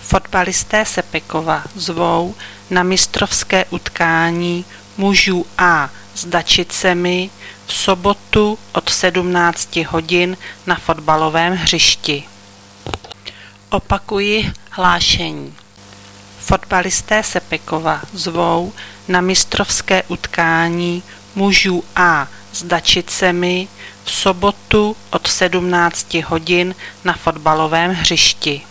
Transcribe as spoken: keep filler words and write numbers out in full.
Fotbalisté Sepekova zvou na mistrovské utkání mužů A s Dačicemi v sobotu od sedmnácti hodin na fotbalovém hřišti. Opakuji hlášení. Fotbalisté Sepekova zvou na mistrovské utkání mužů A s Dačicemi v sobotu od sedmnácti hodin na fotbalovém hřišti.